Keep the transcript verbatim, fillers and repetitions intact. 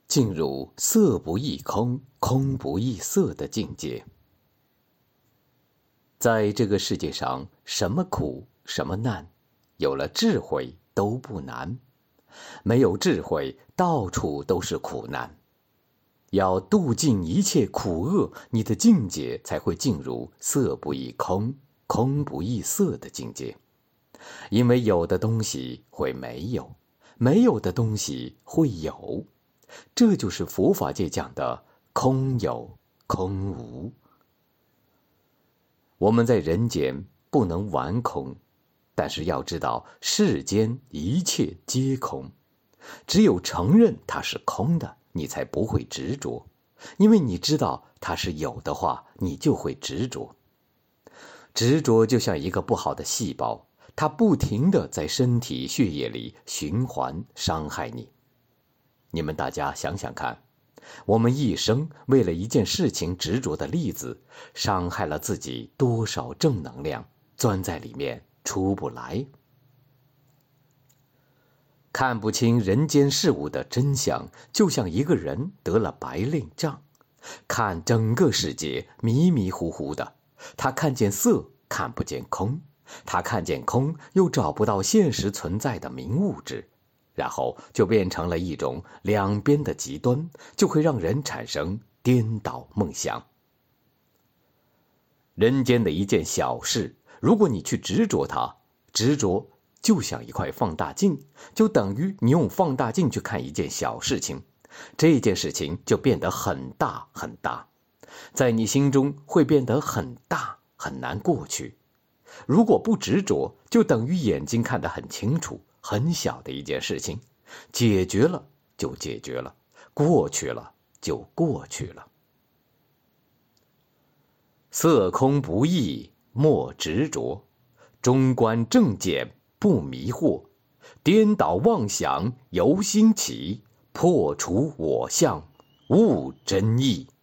进入色不异空，空不异色的境界。在这个世界上，什么苦什么难，有了智慧都不难；没有智慧，到处都是苦难。要度尽一切苦厄，你的境界才会进入色不异空，空不异色的境界。因为有的东西会没有，没有的东西会有，这就是佛法界讲的空有空无。我们在人间不能玩空，但是要知道世间一切皆空，只有承认它是空的，你才不会执着。因为你知道它是有的话，你就会执着。执着就像一个不好的细胞，它不停地在身体血液里循环，伤害你。你们大家想想看，我们一生为了一件事情执着的例子，伤害了自己多少正能量，钻在里面出不来。看不清人间事物的真相，就像一个人得了白内障，看整个世界迷迷糊糊的，他看见色，看不见空，他看见空，又找不到现实存在的明物质，然后就变成了一种两边的极端，就会让人产生颠倒梦想。人间的一件小事，如果你去执着它，执着就像一块放大镜，就等于你用放大镜去看一件小事情，这件事情就变得很大很大，在你心中会变得很大，很难过去。如果不执着，就等于眼睛看得很清楚，很小的一件事情，解决了就解决了，过去了就过去了。色空不异，莫执着，中观正见，不迷惑，颠倒妄想由心起，破除我相，悟真意。